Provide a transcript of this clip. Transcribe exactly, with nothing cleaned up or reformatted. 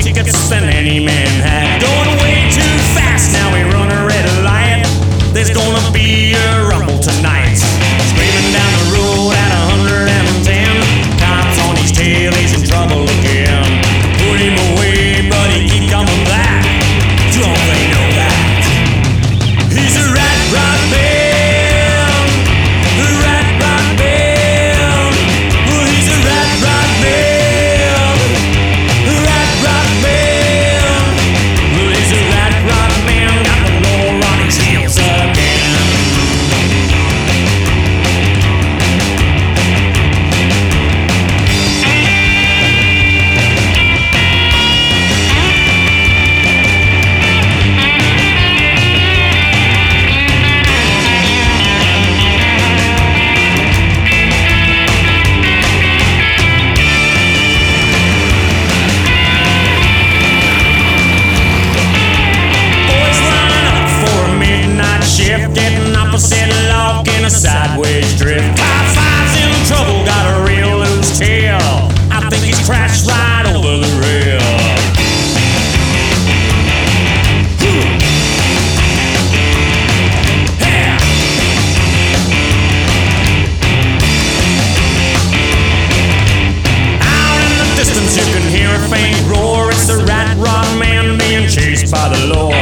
tickets than any man had. Going way too fast, now we run a red light. There's gonna be a rumble tonight. Screaming down the road at a hundred and ten. Cops on his tail, he's in trouble again. Put him away, but he keep coming back. Don't they know that? He's a rat rock man. A rat rock man. Oh, he's a rat rock man. A rat rock man. Well, he's a rat rock man. Got the law on his heels again. Getting opposite lock in a sideways drift. Five five's in trouble, got a real loose tail. I think he's crashed right over the rail. Yeah. Out in the distance you can hear a faint roar. It's the rat rock man being chased by the law.